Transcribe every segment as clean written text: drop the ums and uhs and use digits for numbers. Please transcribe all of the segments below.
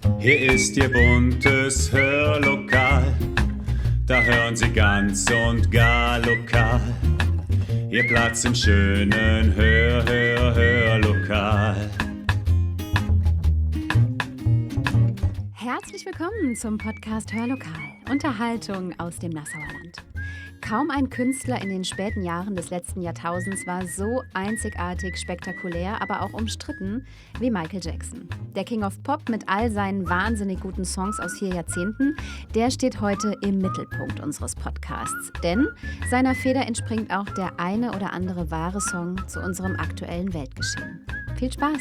Hier ist Ihr buntes Hörlokal, da hören Sie ganz und gar lokal. Ihr Platz im schönen Hörlokal. Herzlich willkommen zum Podcast Hörlokal, Unterhaltung aus dem Nassauer Land. Kaum ein Künstler in den späten Jahren des letzten Jahrtausends war so einzigartig, spektakulär, aber auch umstritten wie Michael Jackson. Der King of Pop mit all seinen wahnsinnig guten Songs aus 4 Jahrzehnten, der steht heute im Mittelpunkt unseres Podcasts. Denn seiner Feder entspringt auch der eine oder andere wahre Song zu unserem aktuellen Weltgeschehen. Viel Spaß!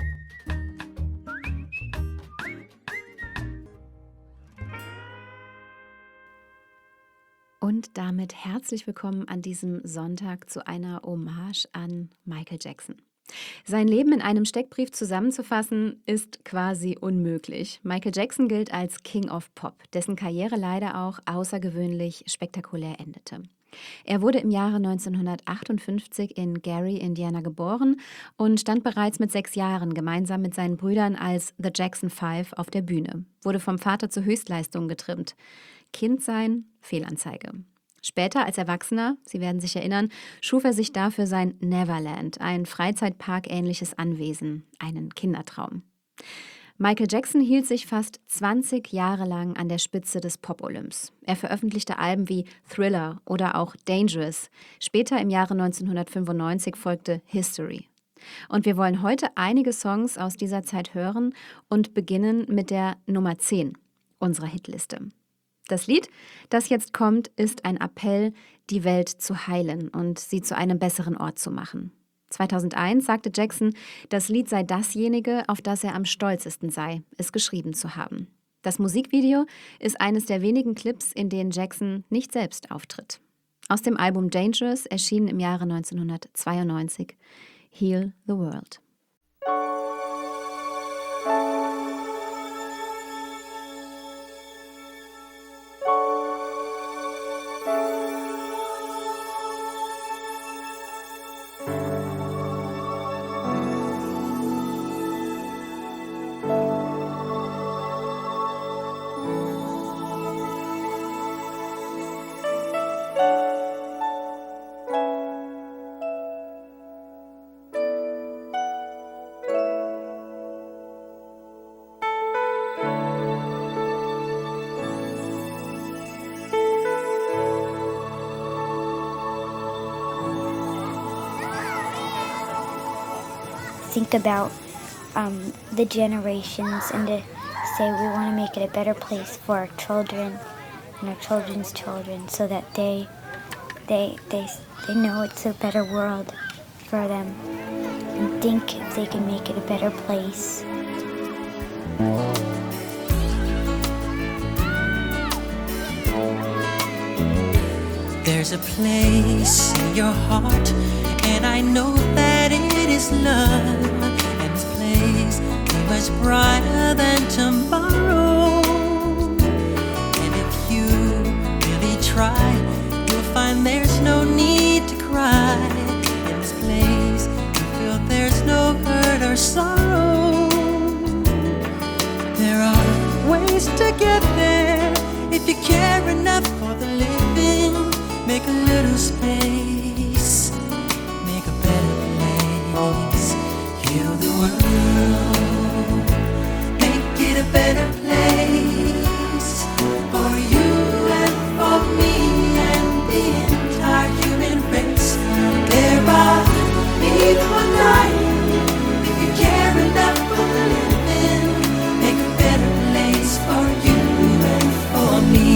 Und damit herzlich willkommen an diesem Sonntag zu einer Hommage an Michael Jackson. Sein Leben in einem Steckbrief zusammenzufassen, ist quasi unmöglich. Michael Jackson gilt als King of Pop, dessen Karriere leider auch außergewöhnlich spektakulär endete. Er wurde im Jahre 1958 in Gary, Indiana geboren und stand bereits mit 6 Jahren gemeinsam mit seinen Brüdern als The Jackson 5 auf der Bühne, wurde vom Vater zur Höchstleistung getrimmt. Kind sein, Fehlanzeige. Später als Erwachsener, Sie werden sich erinnern, schuf er sich dafür sein Neverland, ein Freizeitpark-ähnliches Anwesen, einen Kindertraum. Michael Jackson hielt sich fast 20 Jahre lang an der Spitze des Pop-Olymps. Er veröffentlichte Alben wie Thriller oder auch Dangerous. Später im Jahre 1995 folgte History. Und wir wollen heute einige Songs aus dieser Zeit hören und beginnen mit der Nummer 10 unserer Hitliste. Das Lied, das jetzt kommt, ist ein Appell, die Welt zu heilen und sie zu einem besseren Ort zu machen. 2001 sagte Jackson, das Lied sei dasjenige, auf das er am stolzesten sei, es geschrieben zu haben. Das Musikvideo ist eines der wenigen Clips, in denen Jackson nicht selbst auftritt. Aus dem Album Dangerous erschien im Jahre 1992 Heal the World. Think about the generations and to say we want to make it a better place for our children and our children's children so that they know it's a better world for them and think if they can make it a better place. There's a place in your heart, and I know that it is love. And this place is much brighter than tomorrow. And if you really try, you'll find there's no need to cry. In this place, you feel there's no hurt or sorrow. There are ways to get there if you care enough for the living. Make a little space, make a better place. Heal the world, make it a better place for you and for me and the entire human race. There are people dying. If you care enough for the living, make a better place for you and for me.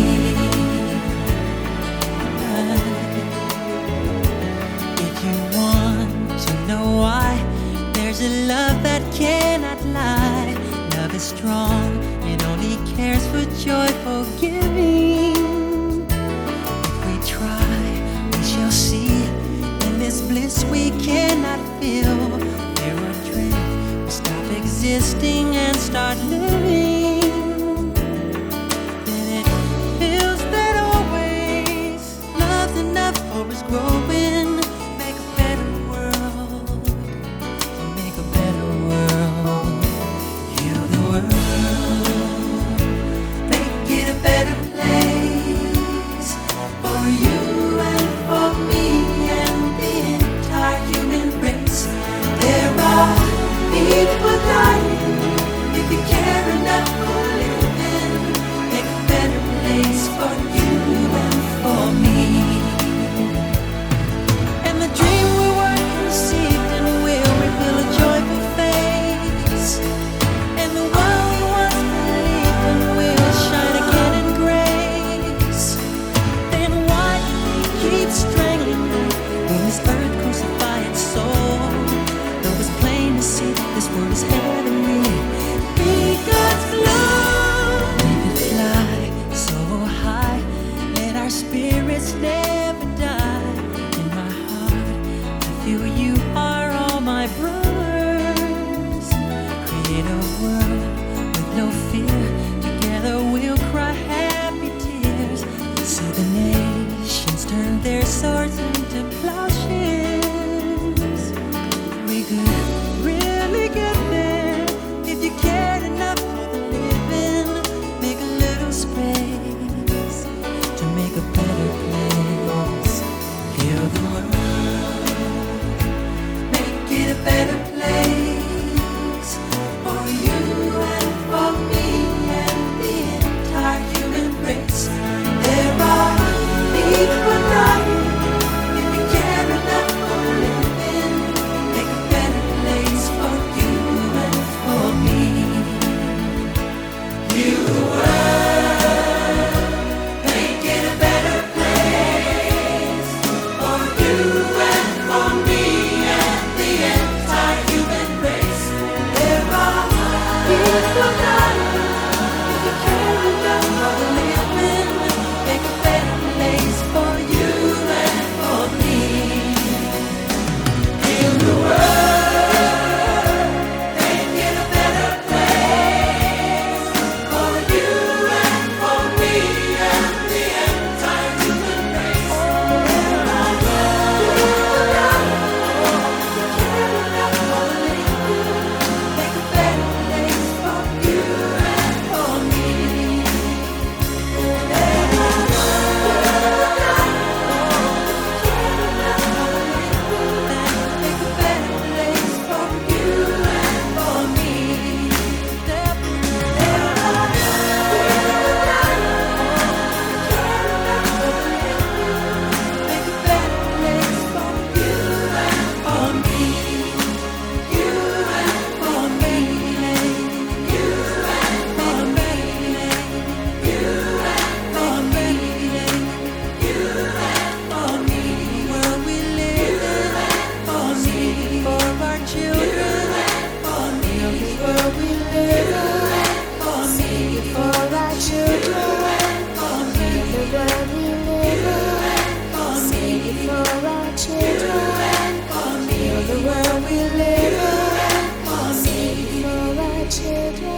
There's a love that cannot lie. Love is strong, it only cares for joyful giving. If we try, we shall see. In this bliss we cannot feel. There are dreams, we stop existing and start living. Then it feels that always love's enough for us growing. Make a better world. Make a better world. Heal the world. create a world with no fear. Together we'll cry happy tears. See the nations turn their swords into plowshares. We could really get there if you cared enough for the living. Make a little space to make a better place. Heal the world, make it a better place for you and for me and the entire human race. There are people dying. If you care enough for the living, make a better place for you and for me. Heal the world, make it a better place for you and for me and the entire human race. There are people dying. If you care enough for the living, make a better place for you and for me. Heal the world, make it a better place for you and for me and the entire human race. There are people dying. If you care enough for the living, make a better place for you and for me. There are people dying. If you care enough for the living, make a better place for you and for me. There are people dying. If you care enough for the living, make a better place for you and for me. You and for me. You and for me. You and for me. You and for me. World we live in, for me, for our children, for me. World we live in, for me, for our children, for me. The world we live in, for me, for our children, for me. The world we live in, for me, for our children.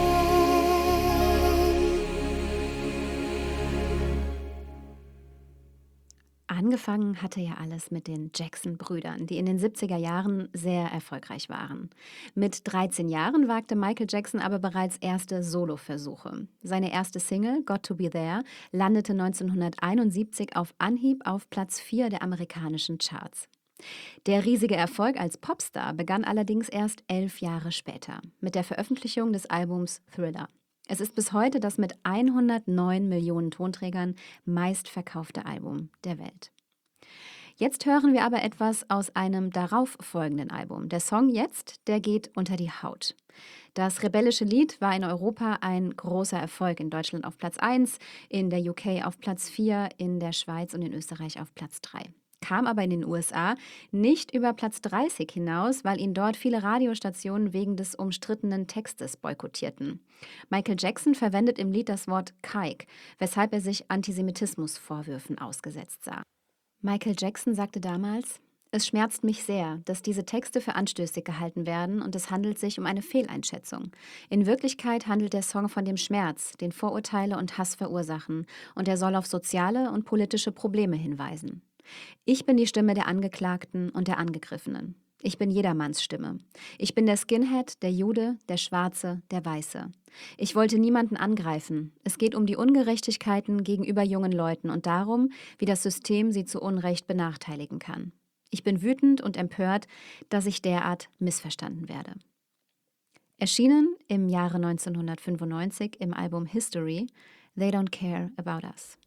Angefangen hatte ja alles mit den Jackson-Brüdern, die in den 70er Jahren sehr erfolgreich waren. Mit 13 Jahren wagte Michael Jackson aber bereits erste Soloversuche. Seine erste Single, Got to Be There, landete 1971 auf Anhieb auf Platz 4 der amerikanischen Charts. Der riesige Erfolg als Popstar begann allerdings erst 11 Jahre später, mit der Veröffentlichung des Albums Thriller. Es ist bis heute das mit 109 Millionen Tonträgern meistverkaufte Album der Welt. Jetzt hören wir aber etwas aus einem darauf folgenden Album. Der Song jetzt, der geht unter die Haut. Das rebellische Lied war in Europa ein großer Erfolg. In Deutschland auf Platz 1, in der UK auf Platz 4, in der Schweiz und in Österreich auf Platz 3. Kam aber in den USA nicht über Platz 30 hinaus, weil ihn dort viele Radiostationen wegen des umstrittenen Textes boykottierten. Michael Jackson verwendet im Lied das Wort Kike, weshalb er sich Antisemitismusvorwürfen ausgesetzt sah. Michael Jackson sagte damals: Es schmerzt mich sehr, dass diese Texte für anstößig gehalten werden und es handelt sich um eine Fehleinschätzung. In Wirklichkeit handelt der Song von dem Schmerz, den Vorurteile und Hass verursachen und er soll auf soziale und politische Probleme hinweisen. Ich bin die Stimme der Angeklagten und der Angegriffenen. Ich bin jedermanns Stimme. Ich bin der Skinhead, der Jude, der Schwarze, der Weiße. Ich wollte niemanden angreifen. Es geht um die Ungerechtigkeiten gegenüber jungen Leuten und darum, wie das System sie zu Unrecht benachteiligen kann. Ich bin wütend und empört, dass ich derart missverstanden werde. Erschienen im Jahre 1995 im Album History, They Don't Care About Us.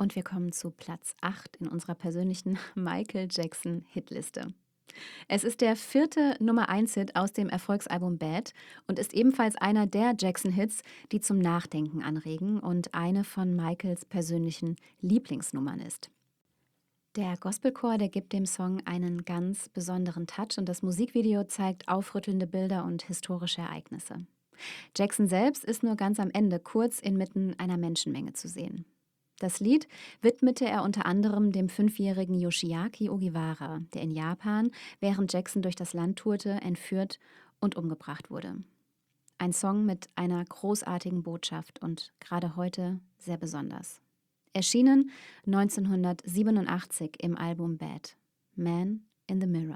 Und wir kommen zu Platz 8 in unserer persönlichen Michael Jackson Hitliste. Es ist der 4. Nummer-1-Hit aus dem Erfolgsalbum Bad und ist ebenfalls einer der Jackson-Hits, die zum Nachdenken anregen und eine von Michaels persönlichen Lieblingsnummern ist. Der Gospelchor, der gibt dem Song einen ganz besonderen Touch und das Musikvideo zeigt aufrüttelnde Bilder und historische Ereignisse. Jackson selbst ist nur ganz am Ende kurz inmitten einer Menschenmenge zu sehen. Das Lied widmete er unter anderem dem 5-jährigen Yoshiaki Ogiwara, der in Japan, während Jackson durch das Land tourte, entführt und umgebracht wurde. Ein Song mit einer großartigen Botschaft und gerade heute sehr besonders. Erschienen 1987 im Album Bad, Man in the Mirror.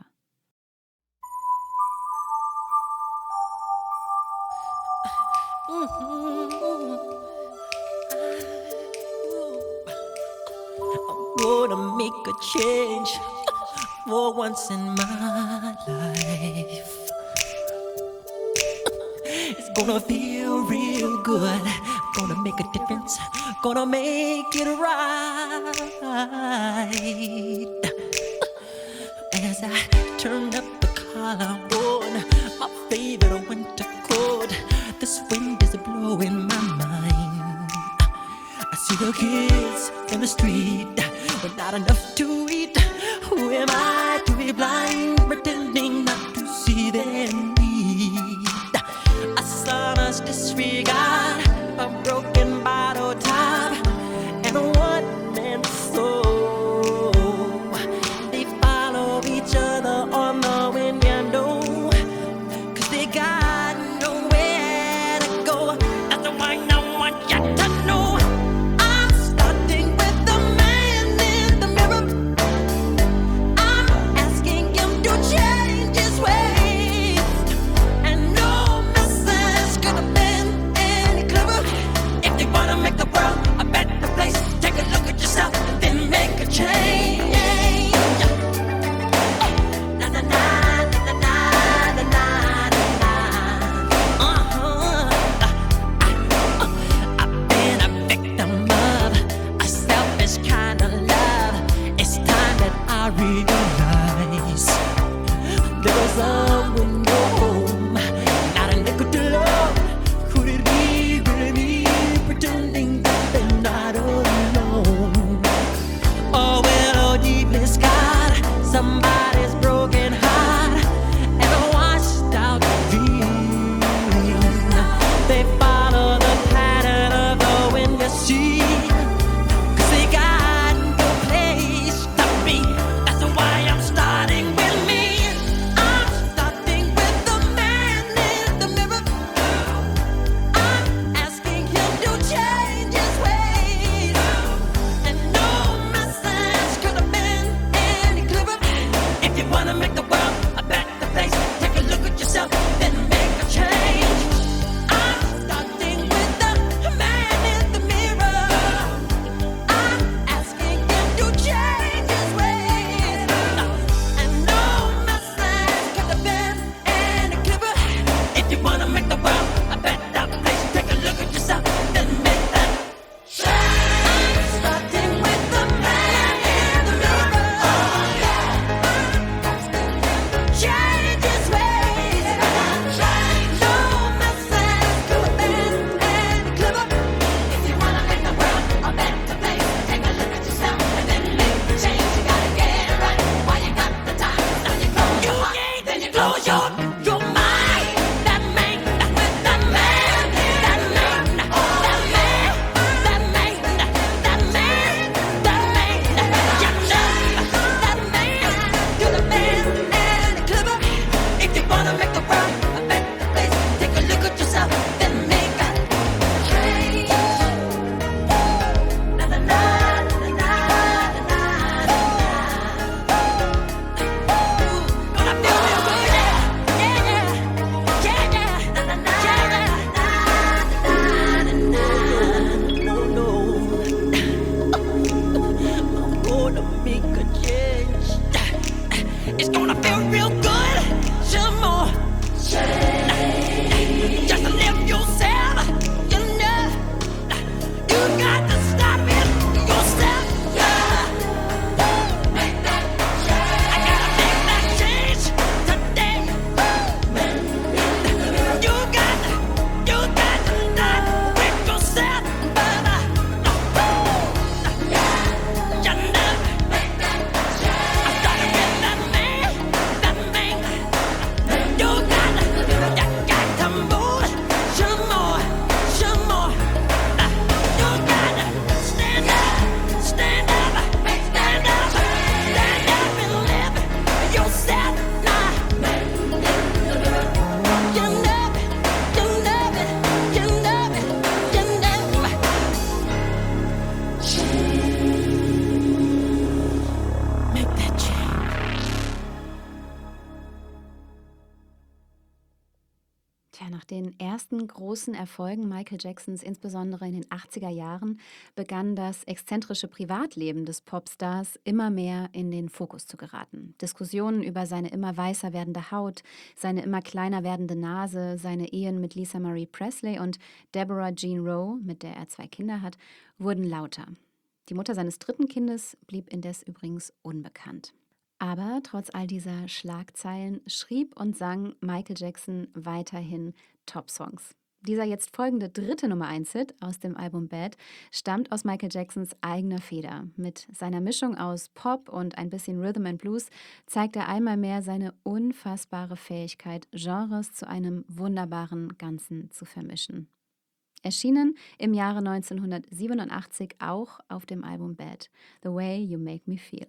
Gonna make a change for once in my life. It's gonna feel real good. Gonna make a difference. Gonna make it right. As I turn up the collar on my favorite winter coat, this wind is blowing my mind. I see the kids in the street with not enough to eat. Who am I to be blind, pretending not to see their need? A son's disregard, a broken bottle top, and a one-man soul. They follow each other on the wind, you know, 'cause they got nowhere to go. That's why I want you to know I'm starting with the man in the mirror. I'm asking him to change his ways, and no message could have been any clearer. If you wanna make the world a better place, take a look at yourself, then make a change. Na na na na na na na na. I've been a victim of a selfish kind of love. It's time that I realize there was someone home, not a nickel to love. Could it be really me pretending that they're not alone? Oh well, oh deeply scarred, somebody's broken heart and a washed out dream. They follow the pattern of the wind, you see, 'cause they got no place to be. That's why I'm starting with me. I'm starting with the man in the mirror. I'm asking him to change his ways, and no message could have been any clearer. If you ersten großen Erfolgen Michael Jacksons, insbesondere in den 80er Jahren, begann das exzentrische Privatleben des Popstars immer mehr in den Fokus zu geraten. Diskussionen über seine immer weißer werdende Haut, seine immer kleiner werdende Nase, seine Ehen mit Lisa Marie Presley und Deborah Jean Rowe, mit der er 2 Kinder hat, wurden lauter. Die Mutter seines 3. Kindes blieb indes übrigens unbekannt. Aber trotz all dieser Schlagzeilen schrieb und sang Michael Jackson weiterhin Top-Songs. Dieser jetzt folgende 3. Nummer-1-Hit aus dem Album Bad stammt aus Michael Jacksons eigener Feder. Mit seiner Mischung aus Pop und ein bisschen Rhythm and Blues zeigt er einmal mehr seine unfassbare Fähigkeit, Genres zu einem wunderbaren Ganzen zu vermischen. Erschienen im Jahre 1987 auch auf dem Album Bad, The Way You Make Me Feel.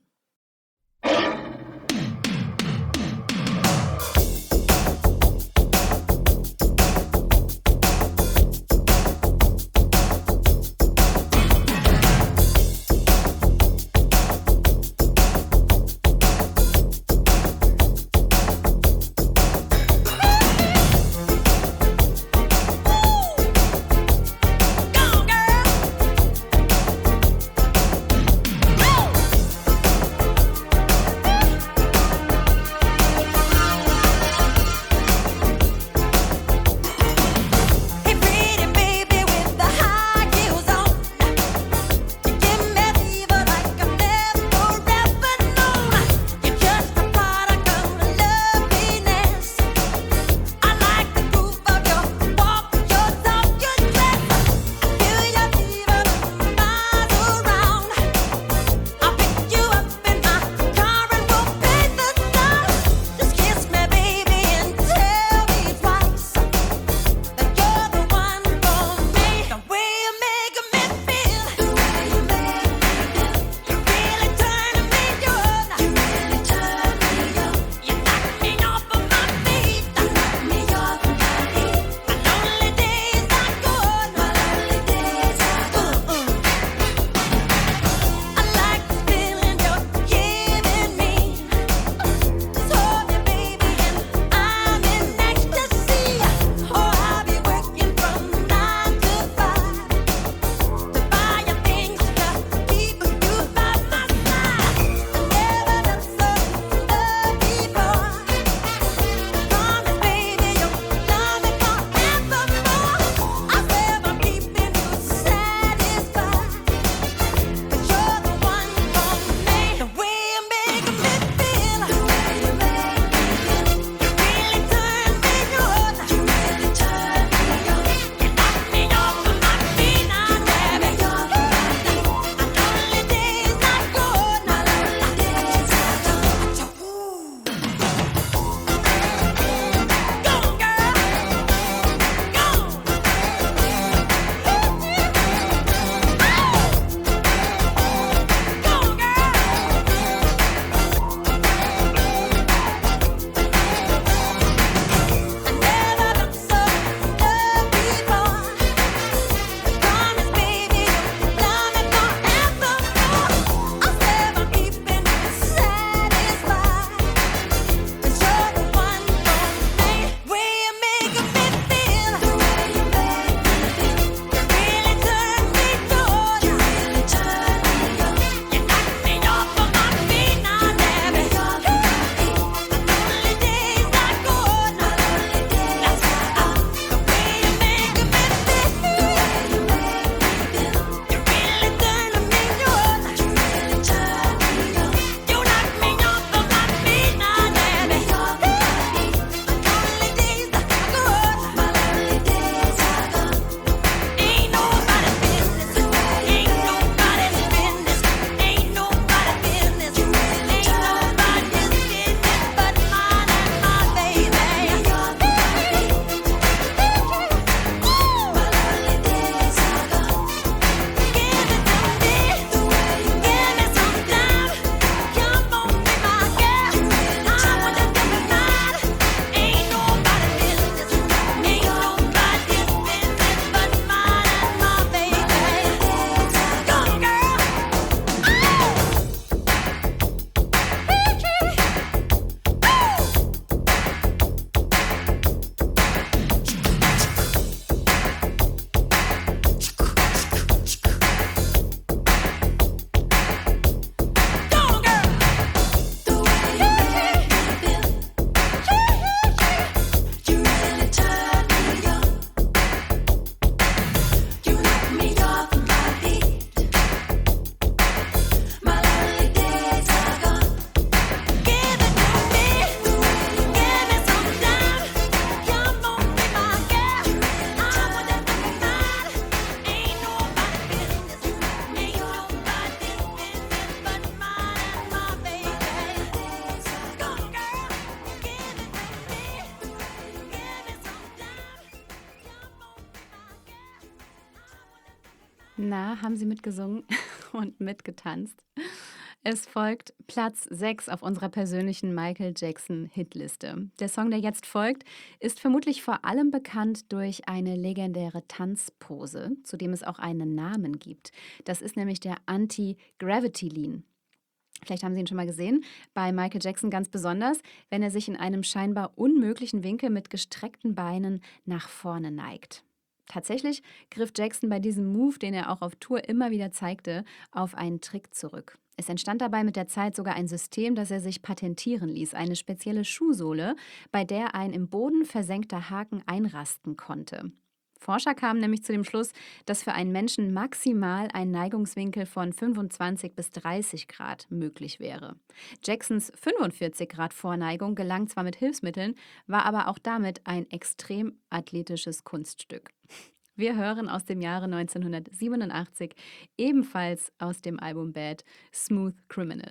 Na, haben Sie mitgesungen und mitgetanzt? Es folgt Platz 6 auf unserer persönlichen Michael Jackson-Hitliste. Der Song, der jetzt folgt, ist vermutlich vor allem bekannt durch eine legendäre Tanzpose, zu dem es auch einen Namen gibt. Das ist nämlich der Anti-Gravity-Lean. Vielleicht haben Sie ihn schon mal gesehen, bei Michael Jackson ganz besonders, wenn er sich in einem scheinbar unmöglichen Winkel mit gestreckten Beinen nach vorne neigt. Tatsächlich griff Jackson bei diesem Move, den er auch auf Tour immer wieder zeigte, auf einen Trick zurück. Es entstand dabei mit der Zeit sogar ein System, das er sich patentieren ließ, eine spezielle Schuhsohle, bei der ein im Boden versenkter Haken einrasten konnte. Forscher kamen nämlich zu dem Schluss, dass für einen Menschen maximal ein Neigungswinkel von 25 bis 30 Grad möglich wäre. Jacksons 45 Grad Vorneigung gelang zwar mit Hilfsmitteln, war aber auch damit ein extrem athletisches Kunststück. Wir hören aus dem Jahre 1987, ebenfalls aus dem Album Bad, Smooth Criminal.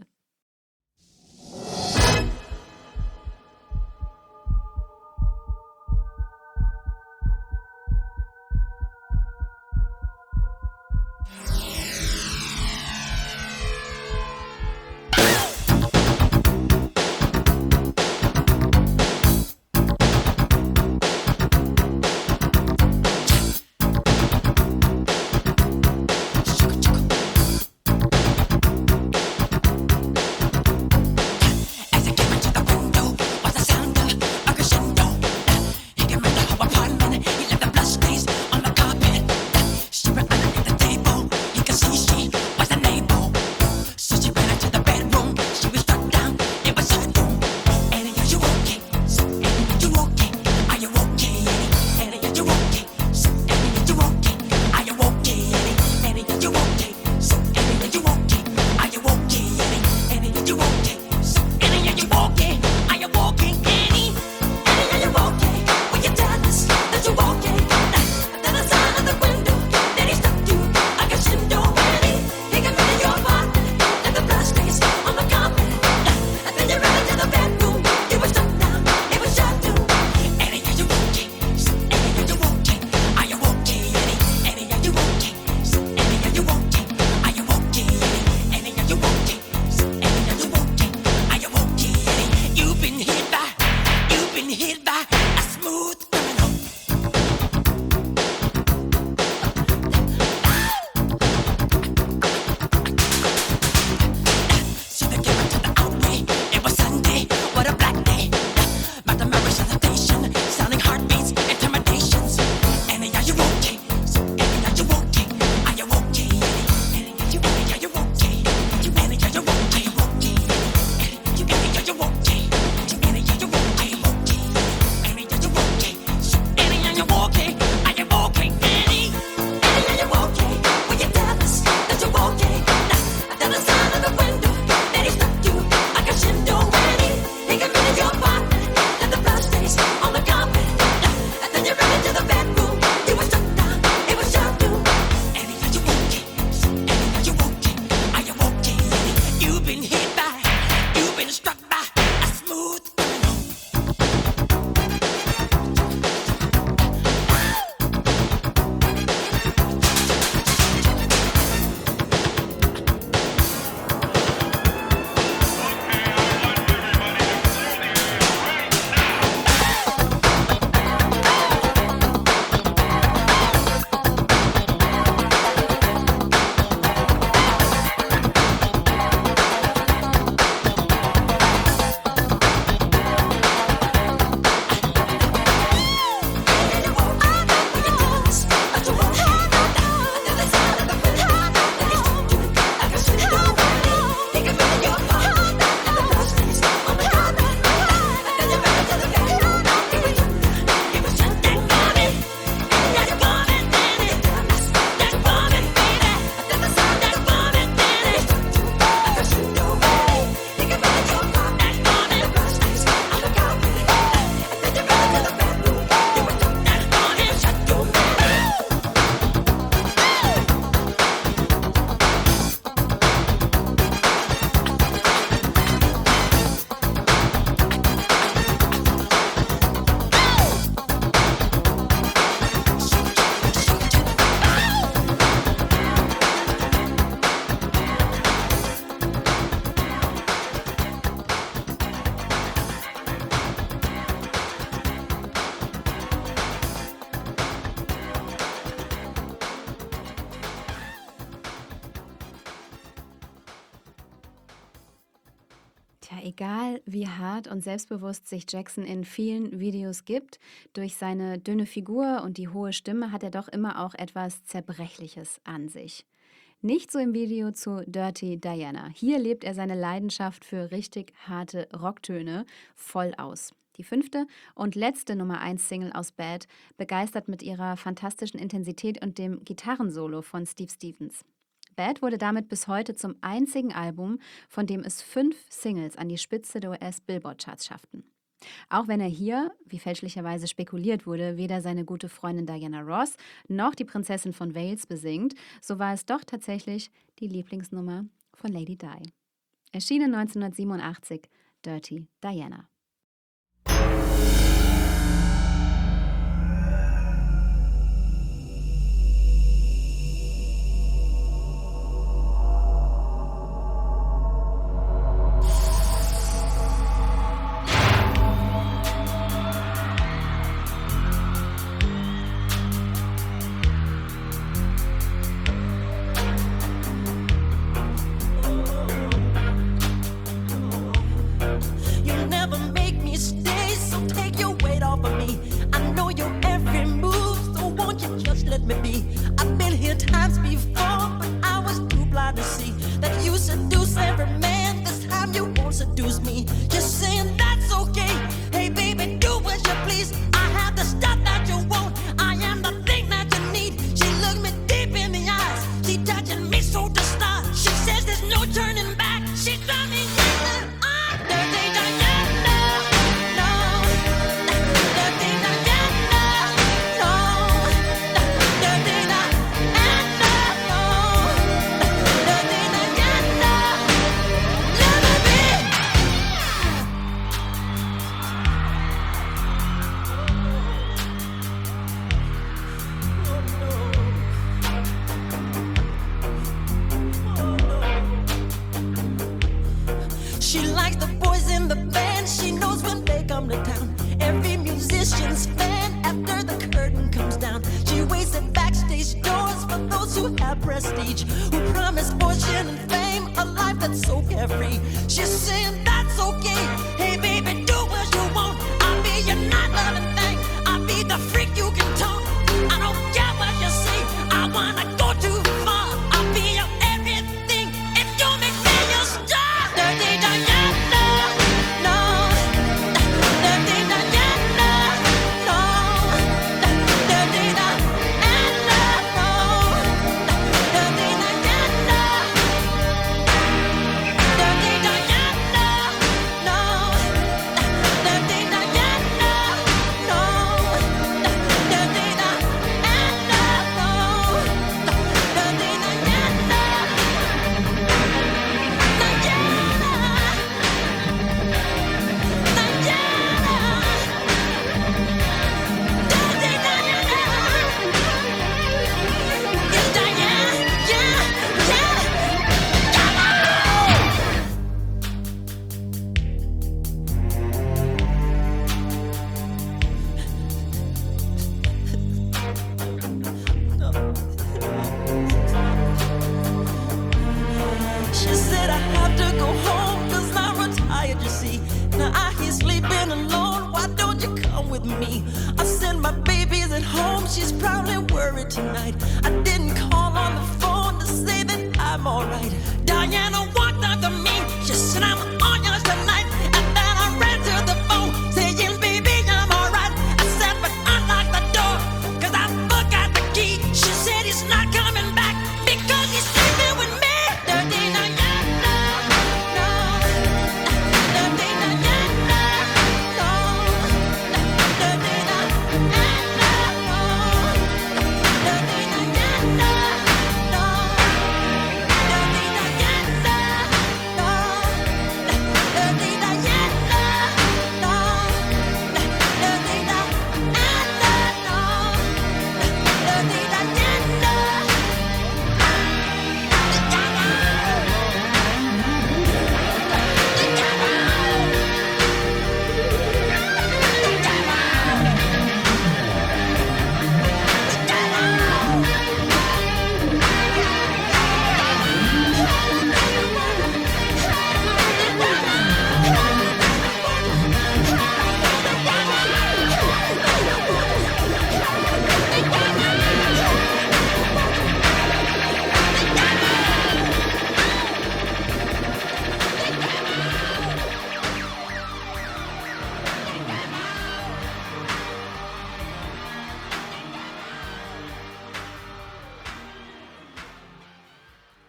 Tja, egal wie hart und selbstbewusst sich Jackson in vielen Videos gibt, durch seine dünne Figur und die hohe Stimme hat er doch immer auch etwas Zerbrechliches an sich. Nicht so im Video zu Dirty Diana. Hier lebt er seine Leidenschaft für richtig harte Rocktöne voll aus. Die 5. und letzte Nummer-1-Single aus Bad begeistert mit ihrer fantastischen Intensität und dem Gitarrensolo von Steve Stevens. Bad wurde damit bis heute zum einzigen Album, von dem es 5 Singles an die Spitze der US-Billboard-Charts schafften. Auch wenn er hier, wie fälschlicherweise spekuliert wurde, weder seine gute Freundin Diana Ross noch die Prinzessin von Wales besingt, so war es doch tatsächlich die Lieblingsnummer von Lady Di. Erschienen 1987, Dirty Diana. You never make me stay, so take your weight off of me. I know your every move, so won't you just let me be? I've been here times before, but I was too blind to see that you seduce every man. This time you won't seduce me. Just saying that's okay. Hey baby, do as you please. I have the stuff that you want. I am the thing that you need. She looked me deep in the eyes. She touching me so to start. She says there's no turning back. She got me yelling. Dirty Diana, no. Dirty Diana, no. Dirty Diana, no. Dirty Diana, let me be. She likes the boys in the band. She knows when they come to town. Every musician's fan after the curtain comes down. She waits at backstage doors for those who have prestige, who promise fortune and fame, a life that's so carefree. She's saying that's okay. Hey baby, do what you want. I'll be your not loving thing. I'll be the freak you can talk. I don't care what you say. I wanna go too far. I'll be your everything if you make me your star. Dirty Diana, no. Dirty Diana, no. Dirty Diana, no. Dirty Diana. Dirty Diana, no. Dirty Diana, no. Dirty Diana, no. Dirty Diana. She said I have to go home 'cause I'm retired, you see. Now I hear sleeping alone, why don't you come with me? I said my baby's at home, she's probably worried tonight. I didn't call on the phone to say that I'm alright. Diana walked up to me, she said I'm on yours tonight. And then I ran to the phone, saying baby I'm alright. I said but unlock the door, 'cause I forgot the key. She said he's not coming back because he's sleeping with me. Dirty Diana, no. Dirty Diana, no. Dirty Diana, no. Dirty Diana.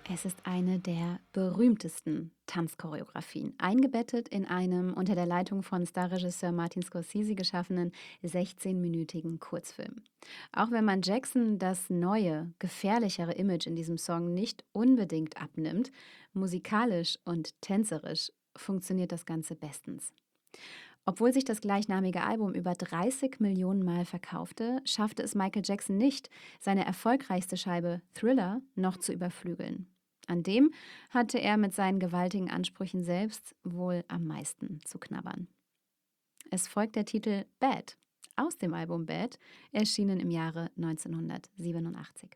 Es ist eine der berühmtesten Tanzchoreografien, eingebettet in einem unter der Leitung von Starregisseur Martin Scorsese geschaffenen 16-minütigen Kurzfilm. Auch wenn man Jackson das neue, gefährlichere Image in diesem Song nicht unbedingt abnimmt, musikalisch und tänzerisch funktioniert das Ganze bestens. Obwohl sich das gleichnamige Album über 30 Millionen Mal verkaufte, schaffte es Michael Jackson nicht, seine erfolgreichste Scheibe Thriller noch zu überflügeln. An dem hatte er mit seinen gewaltigen Ansprüchen selbst wohl am meisten zu knabbern. Es folgt der Titel Bad aus dem Album Bad, erschienen im Jahre 1987.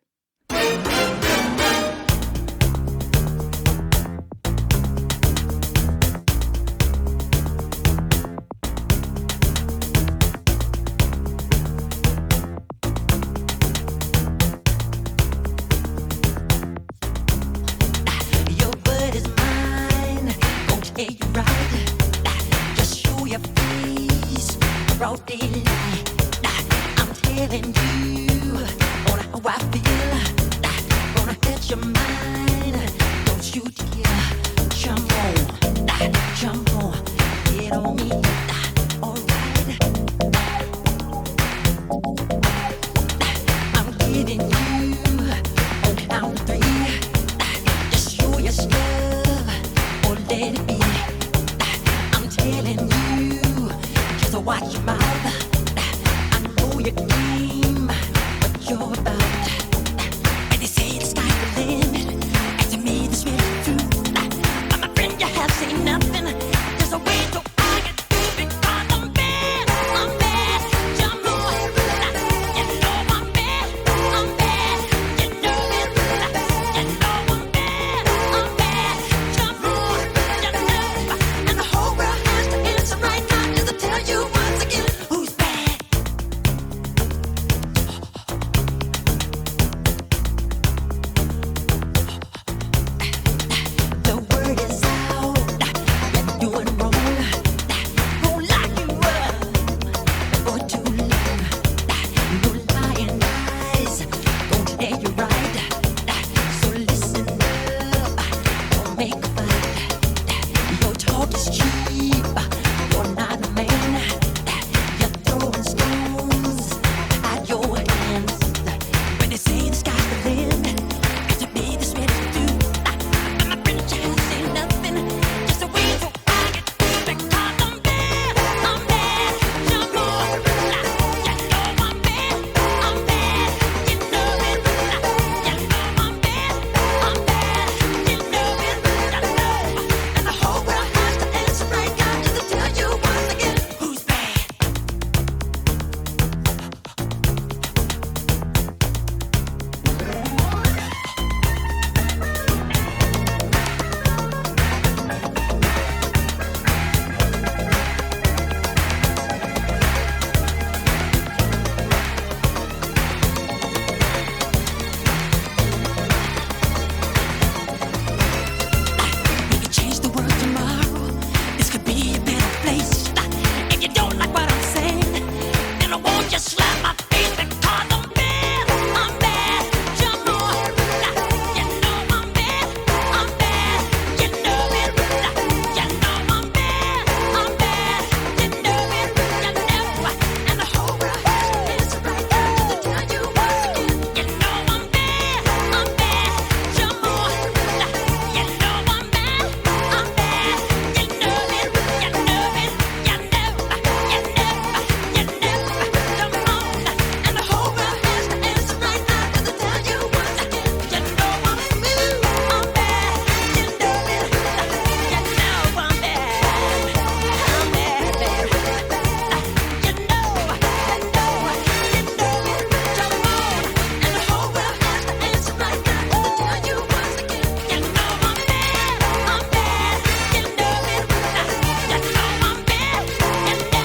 Your word is mine, won't tell you right. Just show your face, broad daylight. I'm telling you on how I feel. Gonna hit your mind, don't you dare jump on, get on me. Alright, I'm giving you on count of three. Just show your stuff or let it be. I'm telling you, just watch your mouth. I know your game, what you're about. And they say the sky's the limit, and to me this really true. But my friend, you have seen nothing. There's a way to argue because I'm bad. Jump on, you know I'm bad. You know it. You know I'm bad. Jump on, you know. And the whole world has to answer right now just to tell you once again who's bad. The word is out, you're doing wrong. Won't lock you up for too long. No lying eyes, won't tell you right. So listen up, don't make a fight. Your talk is cheap, you're not a man. You're throwing stones at your hands. When they say the sky's the limit, and to me this really do. My friend, you have seen nothing, just a way to argue because I'm bad. Jump on, you know I'm bad. You know it. You know I'm bad. You know it. You know. And the whole world has to answer right now just to tell you once again who's bad. We could change the world tomorrow. This could be a better place. If you don't like what I'm saying, then I won't just slap my face because I'm bad. Jump on, you know I'm bad. You know it. You know I'm bad. You know it. You know. And the whole world has to answer right now just to tell you once again. You know I'm bad. Jump on, you know I'm bad. You know it. You know it. You know. You know. You know. Jump on, and the whole world has to answer right now just to tell you once again. You know I'm bad. You know it. You know I'm bad. You know. You know it. Jump on, and the whole world has to answer right now just to tell you once again. You know I'm bad. You know it. You know I'm bad. You know. You know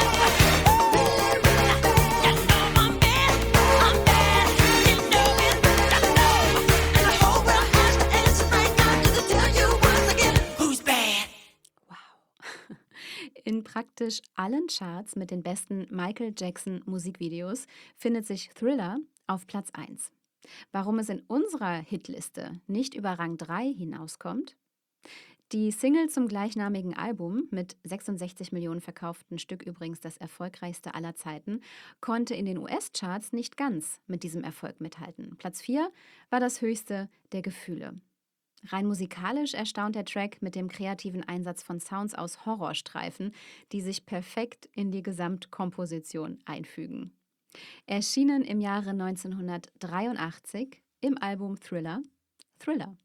I'm bad. You know it. You know. And the whole world has to answer right now just to tell you once again who's bad. Wow. In praktisch allen Charts mit den besten Michael Jackson Musikvideos findet sich Thriller auf Platz 1. Warum es in unserer Hitliste nicht über Rang 3 hinauskommt? Die Single zum gleichnamigen Album, mit 66 Millionen verkauften Stück übrigens das erfolgreichste aller Zeiten, konnte in den US-Charts nicht ganz mit diesem Erfolg mithalten. Platz 4 war das höchste der Gefühle. Rein musikalisch erstaunt der Track mit dem kreativen Einsatz von Sounds aus Horrorstreifen, die sich perfekt in die Gesamtkomposition einfügen. Erschienen im Jahre 1983 im Album Thriller. Thriller.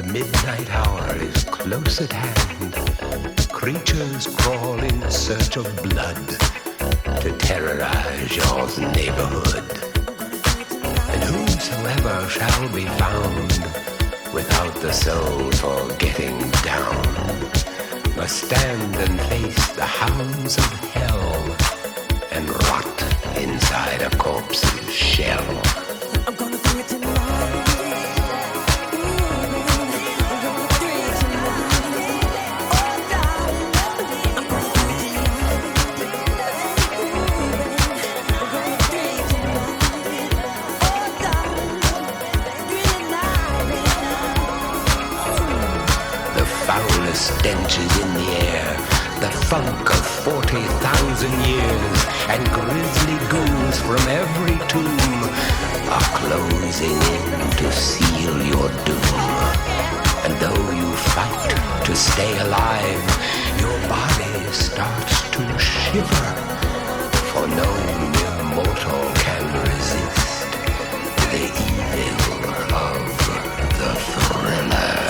midnight hour is close at hand. Creatures crawl in search of blood to terrorize your neighborhood. And whosoever shall be found without the soul for getting down must stand and face the hounds of hell and rot inside a corpse's shell. I'm gonna do it tonight. Stench is in the air, the funk of 40,000 years, and grisly ghouls from every tomb are closing in to seal your doom. And though you fight to stay alive, your body starts to shiver, for no mere mortal can resist the evil of the thriller.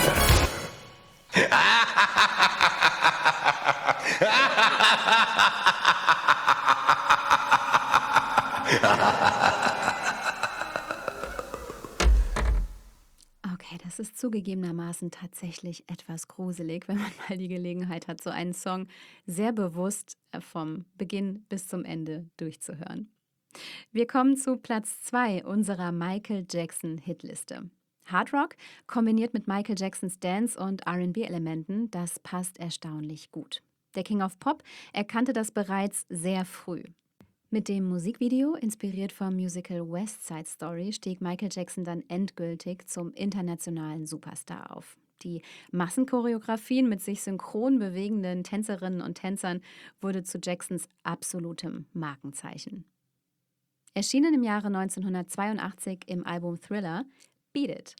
Okay, das ist zugegebenermaßen tatsächlich etwas gruselig, wenn man mal die Gelegenheit hat, so einen Song sehr bewusst vom Beginn bis zum Ende durchzuhören. Wir kommen zu Platz 2 unserer Michael Jackson Hitliste. Hard Rock kombiniert mit Michael Jacksons Dance- und R&B-Elementen, das passt erstaunlich gut. Der King of Pop erkannte das bereits sehr früh. Mit dem Musikvideo, inspiriert vom Musical West Side Story, stieg Michael Jackson dann endgültig zum internationalen Superstar auf. Die Massenchoreografien mit sich synchron bewegenden Tänzerinnen und Tänzern wurde zu Jacksons absolutem Markenzeichen. Erschienen im Jahre 1982 im Album Thriller, Beat It.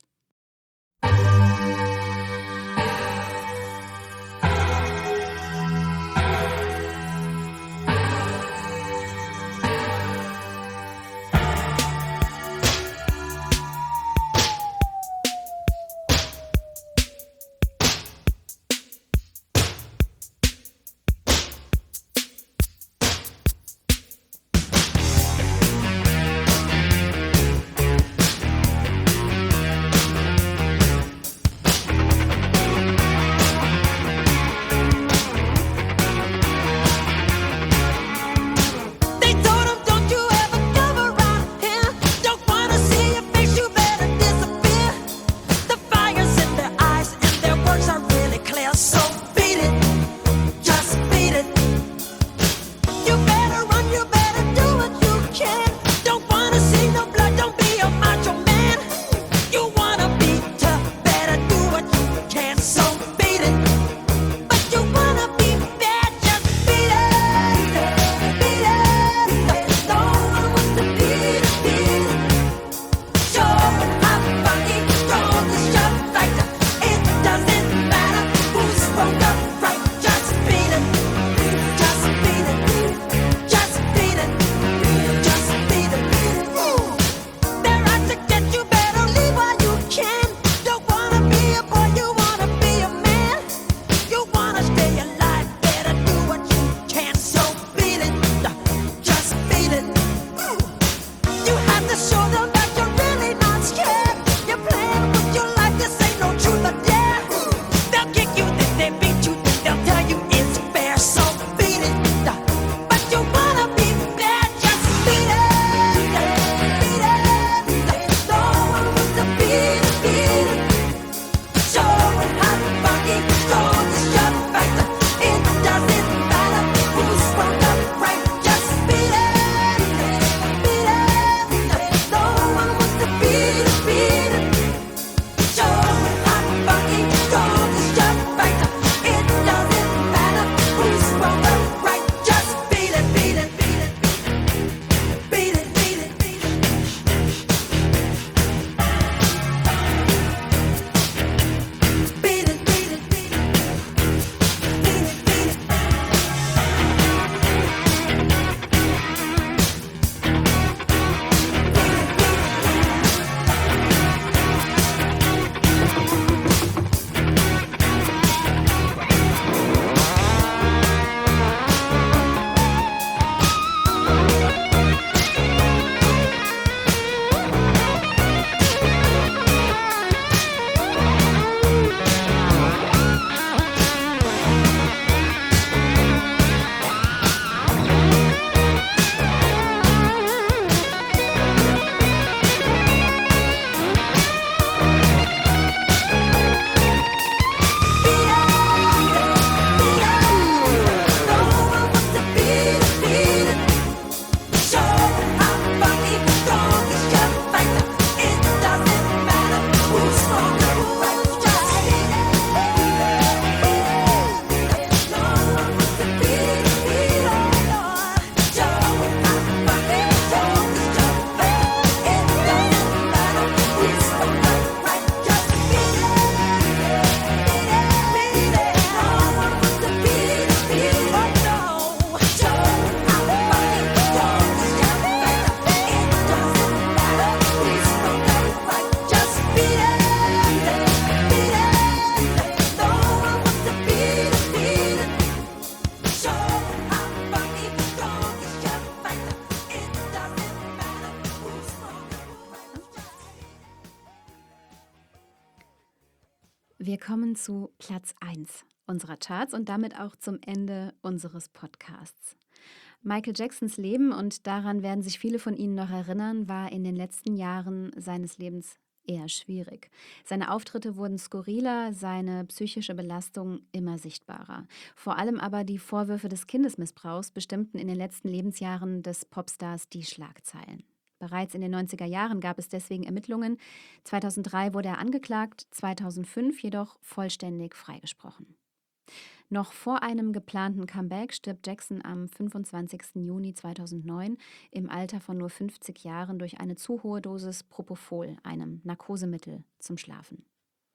Wir kommen zu Platz 1 unserer Charts und damit auch zum Ende unseres Podcasts. Michael Jacksons Leben, und daran werden sich viele von Ihnen noch erinnern, war in den letzten Jahren seines Lebens eher schwierig. Seine Auftritte wurden skurriler, seine psychische Belastung immer sichtbarer. Vor allem aber die Vorwürfe des Kindesmissbrauchs bestimmten in den letzten Lebensjahren des Popstars die Schlagzeilen. Bereits in den 90er Jahren gab es deswegen Ermittlungen. 2003 wurde er angeklagt, 2005 jedoch vollständig freigesprochen. Noch vor einem geplanten Comeback stirbt Jackson am 25. Juni 2009 im Alter von nur 50 Jahren durch eine zu hohe Dosis Propofol, einem Narkosemittel zum Schlafen.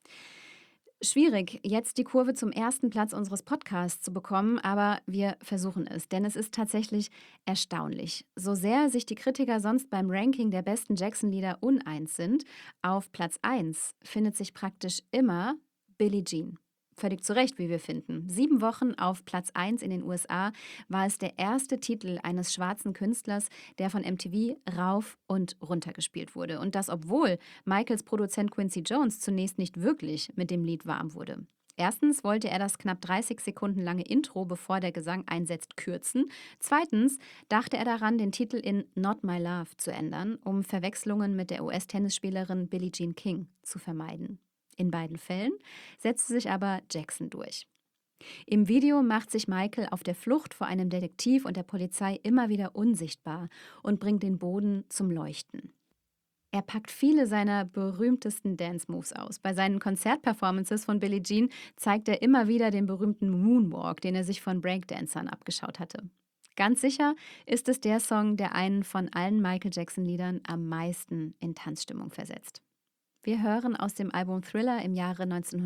Schwierig, jetzt die Kurve zum ersten Platz unseres Podcasts zu bekommen, aber wir versuchen es, denn es ist tatsächlich erstaunlich. So sehr sich die Kritiker sonst beim Ranking der besten Jackson-Lieder uneins sind, auf Platz 1 findet sich praktisch immer Billie Jean. Völlig zu Recht, wie wir finden. 7 Wochen auf Platz 1 in den USA war es der erste Titel eines schwarzen Künstlers, der von MTV rauf und runter gespielt wurde. Und das, obwohl Michaels Produzent Quincy Jones zunächst nicht wirklich mit dem Lied warm wurde. Erstens wollte er das knapp 30 Sekunden lange Intro, bevor der Gesang einsetzt, kürzen. Zweitens dachte er daran, den Titel in Not My Love zu ändern, um Verwechslungen mit der US-Tennisspielerin Billie Jean King zu vermeiden. In beiden Fällen setzte sich aber Jackson durch. Im Video macht sich Michael auf der Flucht vor einem Detektiv und der Polizei immer wieder unsichtbar und bringt den Boden zum Leuchten. Er packt viele seiner berühmtesten Dance-Moves aus. Bei seinen Konzertperformances von Billie Jean zeigt er immer wieder den berühmten Moonwalk, den er sich von Breakdancern abgeschaut hatte. Ganz sicher ist es der Song, der einen von allen Michael Jackson-Liedern am meisten in Tanzstimmung versetzt. Wir hören aus dem Album Thriller im Jahre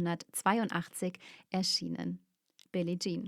1982 erschienen. Billie Jean.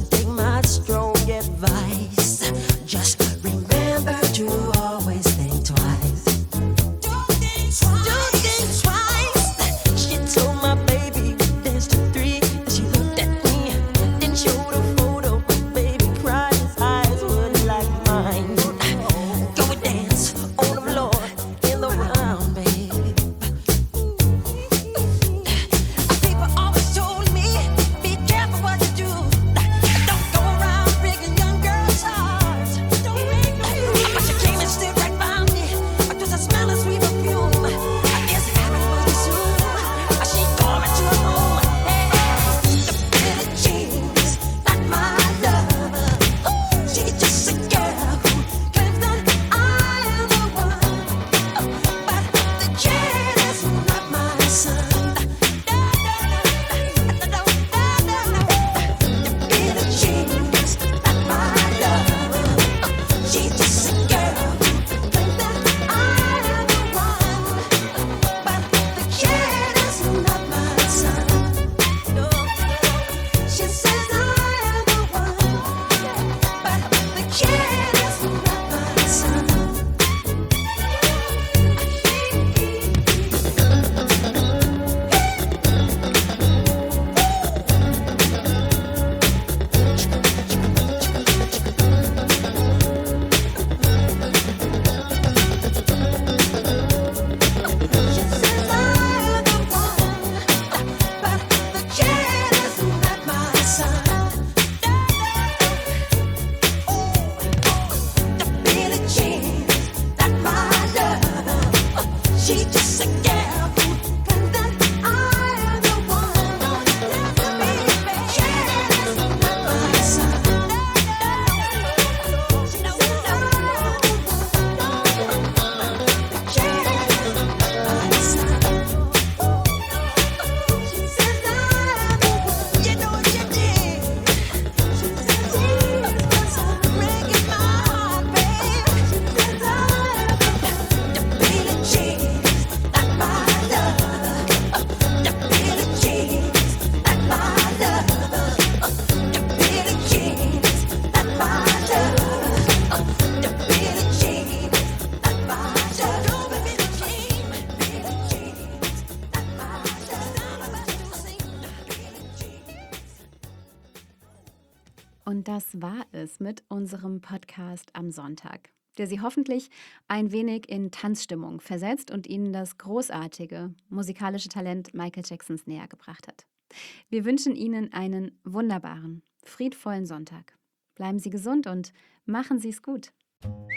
Just remember to always think Und das war es mit unserem Podcast am Sonntag, der Sie hoffentlich ein wenig in Tanzstimmung versetzt und Ihnen das großartige musikalische Talent Michael Jacksons näher gebracht hat. Wir wünschen Ihnen einen wunderbaren, friedvollen Sonntag. Bleiben Sie gesund und machen Sie es gut.